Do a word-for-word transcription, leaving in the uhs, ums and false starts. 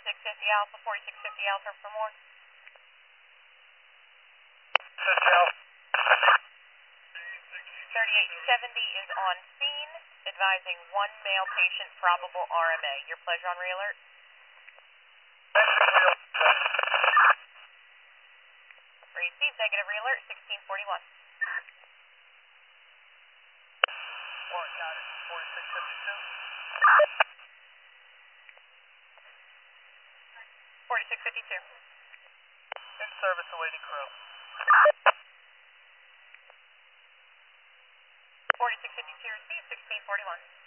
forty-six fifty Alpha, forty-six fifty Alpha for more. fifty Alpha. thirty-eight seventy is on scene, advising one male patient, probable R M A. Your pleasure on re-alert. Received, negative re-alert, sixteen forty-one. Warren got it, forty-six fifty-two. forty-six fifty-two. In service, awaiting crew. forty-six fifty-two received, sixteen forty-one.